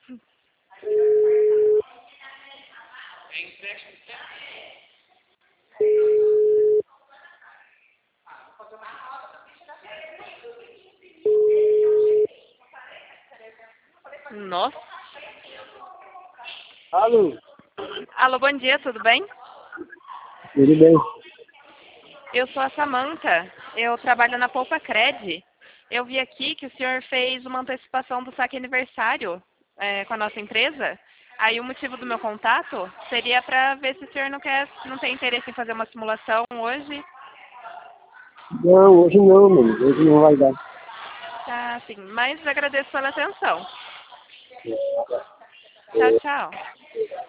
Nossa. Alô? Alô, bom dia, tudo bem? Tudo bem? Eu sou a Samantha, eu trabalho na Poupa Cred. Eu vi aqui que o senhor fez uma antecipação do saque aniversário com a nossa empresa. Aí o motivo do meu contato seria para ver se o senhor não tem interesse em fazer uma simulação hoje. Não, hoje não, mano. Hoje não vai dar. Tá, sim, mas agradeço pela atenção. Tchau, tchau.